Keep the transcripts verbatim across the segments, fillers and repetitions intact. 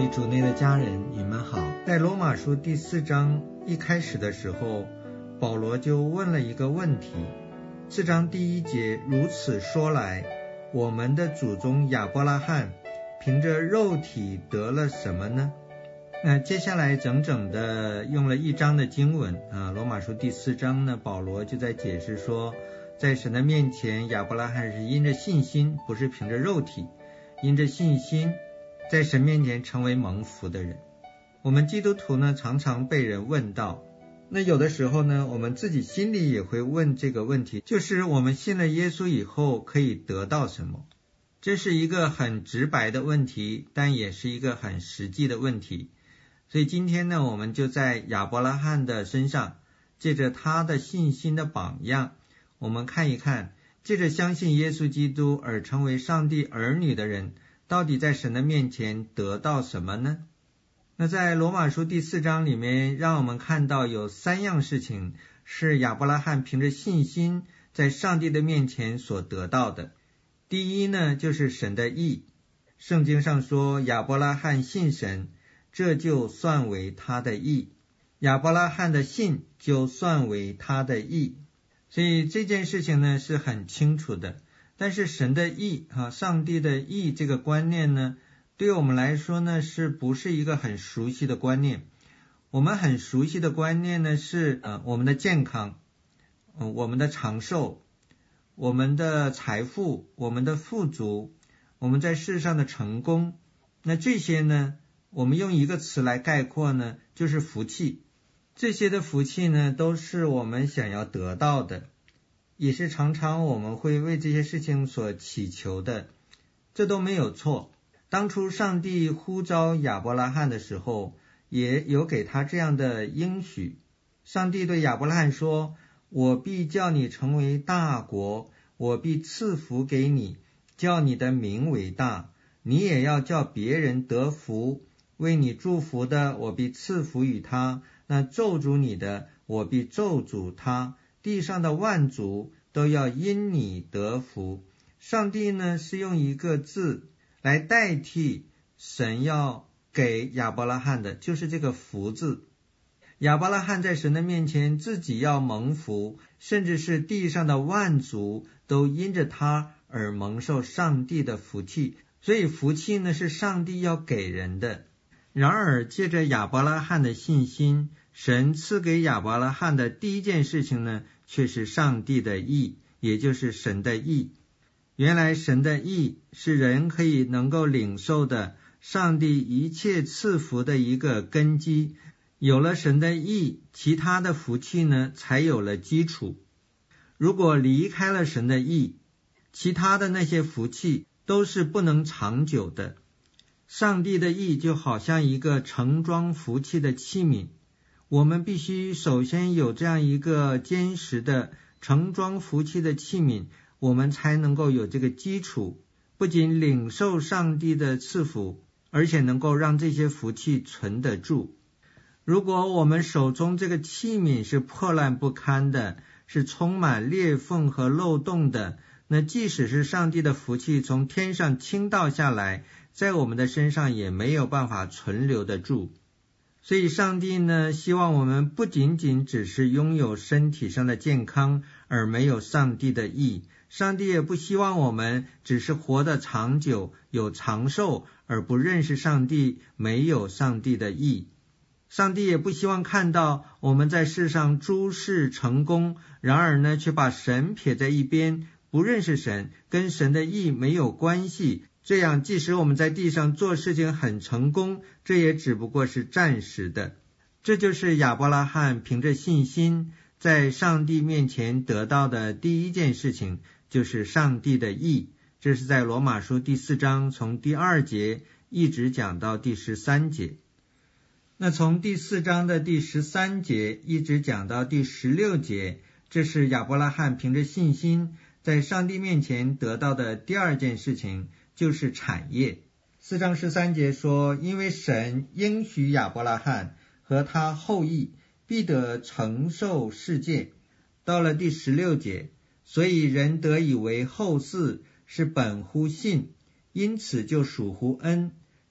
位主内的家人，你们好。在罗马书第四章一开始的时候，保罗就问了一个问题。四章第一节如此说来，我们的祖宗亚伯拉罕凭着肉体得了什么呢？那接下来整整的用了一章的经文啊，罗马书第四章呢，保罗就在解释说，在神的面前，亚伯拉罕是因着信心，不是凭着肉体，因着信心在神面前成为蒙福的人。我们基督徒呢，常常被人问到，那有的时候呢，我们自己心里也会问这个问题，就是我们信了耶稣以后可以得到什么？这是一个很直白的问题，但也是一个很实际的问题。所以今天呢，我们就在亚伯拉罕的身上，借着他的信心的榜样，我们看一看，借着相信耶稣基督而成为上帝儿女的人，到底在神的面前得到什么呢？那在罗马书第四章里面，让我们看到有三样事情是亚伯拉罕凭着信心在上帝的面前所得到的。第一呢，就是神的义。圣经上说，亚伯拉罕信神，这就算为他的义。亚伯拉罕的信就算为他的义。所以这件事情呢是很清楚的。但是神的义啊，上帝的义这个观念呢，对我们来说呢，是不是一个很熟悉的观念？我们很熟悉的观念呢是呃我们的健康、呃、我们的长寿、我们的财富、我们的富足、我们在世上的成功。那这些呢，我们用一个词来概括呢，就是福气。这些的福气呢，都是我们想要得到的，也是常常我们会为这些事情所祈求的，这都没有错。当初上帝呼召亚伯拉罕的时候，也有给他这样的应许。上帝对亚伯拉罕说，我必叫你成为大国，我必赐福给你，叫你的名为大，你也要叫别人得福。为你祝福的，我必赐福与他，那咒诅你的，我必咒诅他。地上的万族都要因你得福。上帝呢，是用一个字来代替神要给亚伯拉罕的，就是这个福字。亚伯拉罕在神的面前自己要蒙福，甚至是地上的万族都因着他而蒙受上帝的福气。所以福气呢，是上帝要给人的。然而借着亚伯拉罕的信心，神赐给亚伯拉罕的第一件事情呢，却是上帝的义，也就是神的义。原来神的义是人可以能够领受的，上帝一切赐福的一个根基。有了神的义，其他的福气呢，才有了基础。如果离开了神的义，其他的那些福气都是不能长久的。上帝的义就好像一个盛装福气的器皿，我们必须首先有这样一个坚实的盛装福气的器皿，我们才能够有这个基础，不仅领受上帝的赐福，而且能够让这些福气存得住。如果我们手中这个器皿是破烂不堪的，是充满裂缝和漏洞的，那即使是上帝的福气从天上倾倒下来，在我们的身上也没有办法存留得住。所以上帝呢，希望我们不仅仅只是拥有身体上的健康，而没有上帝的义。上帝也不希望我们只是活得长久，有长寿，而不认识上帝，没有上帝的义。上帝也不希望看到我们在世上诸事成功，然而呢，却把神撇在一边，不认识神，跟神的义没有关系。这样即使我们在地上做事情很成功，这也只不过是暂时的。这就是亚伯拉罕凭着信心在上帝面前得到的第一件事情，就是上帝的义。这是在罗马书第四章从第二节一直讲到第十三节。那从第四章的第十三节一直讲到第十六节，这是亚伯拉罕凭着信心在上帝面前得到的第二件事情，就是产业。四章十三节说，因为神应许亚伯拉罕和他后裔必得承受世界。到了第十六节，所以人得以为后嗣是本乎信，因此就属乎恩，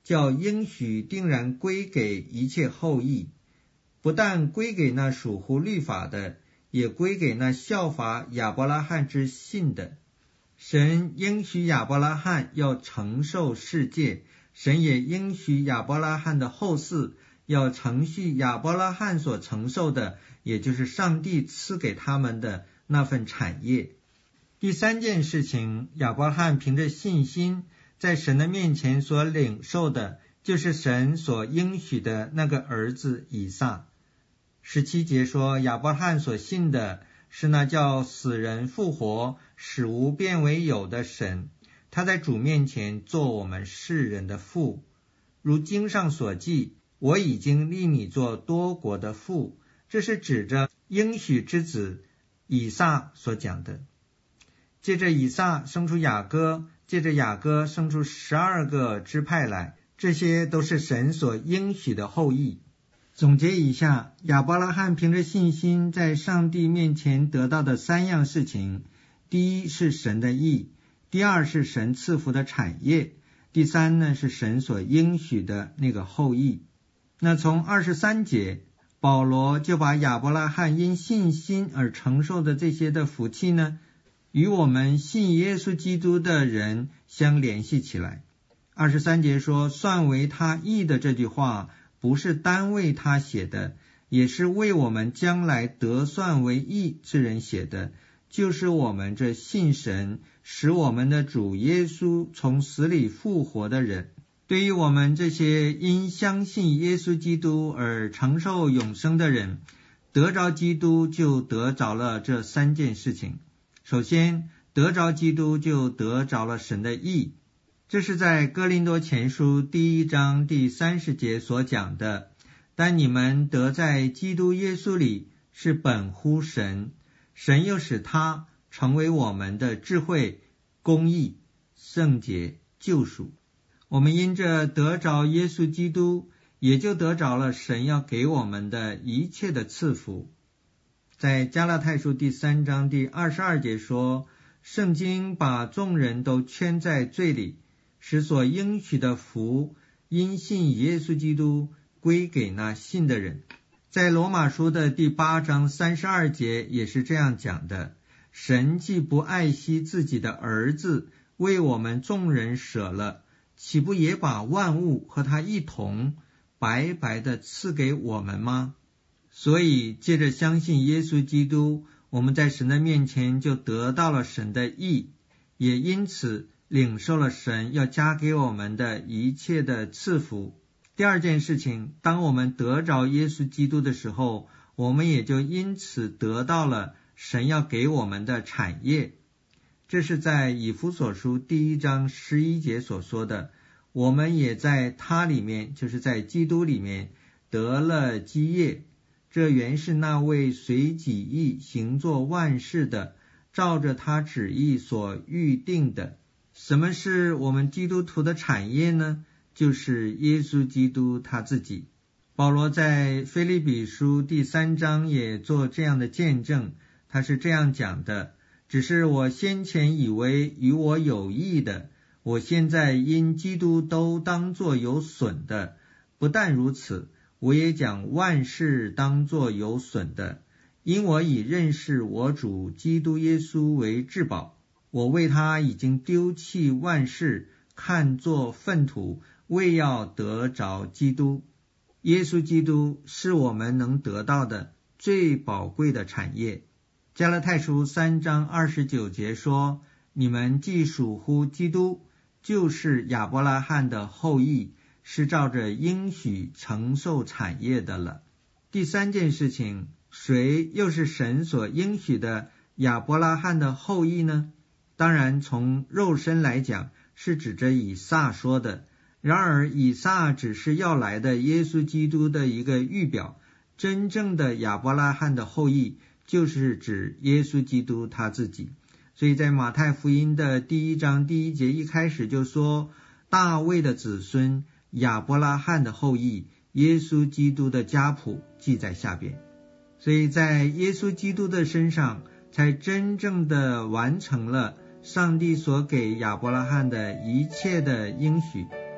叫应许定然归给一切后裔，不但归给那属乎律法的，也归给那效法亚伯拉罕之信的。神应许亚伯拉罕要承受世界，神也应许亚伯拉罕的后嗣要承续亚伯拉罕所承受的，也就是上帝赐给他们的那份产业。第三件事情，亚伯拉罕凭着信心在神的面前所领受的，就是神所应许的那个儿子以撒。十七节说，亚伯拉罕所信的是那叫死人复活，使无变为有的神，他在主面前做我们世人的父。如经上所记，我已经立你做多国的父，这是指着应许之子以撒所讲的。借着以撒生出雅各，借着雅各生出十二个支派来，这些都是神所应许的后裔。总结一下，亚伯拉罕凭着信心在上帝面前得到的三样事情，第一是神的义，第二是神赐福的产业，第三呢是神所应许的那个后裔。那从二十三节，保罗就把亚伯拉罕因信心而承受的这些的福气呢，与我们信耶稣基督的人相联系起来。二十三节说，算为他义的这句话，不是单为他写的，也是为我们将来得算为义之人写的，就是我们这信神使我们的主耶稣从死里复活的人。对于我们这些因相信耶稣基督而承受永生的人，得着基督就得着了这三件事情。首先，得着基督就得着了神的义，这是在哥林多前书第一章第三十节所讲的。但你们得在基督耶稣里是本乎神，神又使他成为我们的智慧、公义、圣洁、救赎。我们因着得着耶稣基督，也就得着了神要给我们的一切的赐福。在加拉太书第三章第二十二节说，圣经把众人都圈在罪里，使所应许的福因信耶稣基督归给那信的人。在罗马书的第八章三十二节也是这样讲的，神既不爱惜自己的儿子，为我们众人舍了，岂不也把万物和他一同白白的赐给我们吗？所以借着相信耶稣基督，我们在神的面前就得到了神的义，也因此领受了神要加给我们的一切的赐福。第二件事情，当我们得着耶稣基督的时候，我们也就因此得到了神要给我们的产业。这是在以弗所书第一章十一节所说的，我们也在他里面，就是在基督里面得了基业，这原是那位随己意行作万事的，照着他旨意所预定的。什么是我们基督徒的产业呢？就是耶稣基督他自己。保罗在腓立比书第三章也做这样的见证，他是这样讲的，只是我先前以为与我有益的，我现在因基督都当作有损的。不但如此，我也讲万事当作有损的，因我以认识我主基督耶稣为至宝。我为他已经丢弃万事，看作粪土，为要得着基督。耶稣基督是我们能得到的最宝贵的产业。加拉太书三章二十九节说，你们既属乎基督，就是亚伯拉罕的后裔，是照着应许承受产业的了。第三件事情，谁又是神所应许的亚伯拉罕的后裔呢？当然从肉身来讲，是指着以撒说的。然而以撒只是要来的耶稣基督的一个预表，真正的亚伯拉罕的后裔就是指耶稣基督他自己。所以在马太福音的第一章第一节一开始就说，大卫的子孙，亚伯拉罕的后裔，耶稣基督的家谱记在下边。所以在耶稣基督的身上，才真正的完成了上帝所给亚伯拉罕的一切的应许。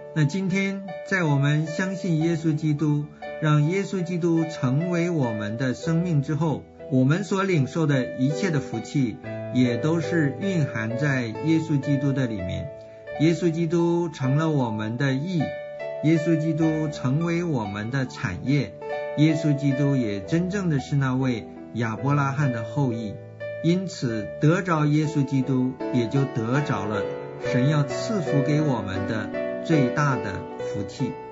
那今天在我们相信耶稣基督，让耶稣基督成为我们的生命之后，我们所领受的一切的福气也都是蕴含在耶稣基督的里面。耶稣基督成了我们的义，耶稣基督成为我们的产业，耶稣基督也真正的是那位亚伯拉罕的后裔。因此得着耶稣基督，也就得着了神要赐福给我们的最大的福气。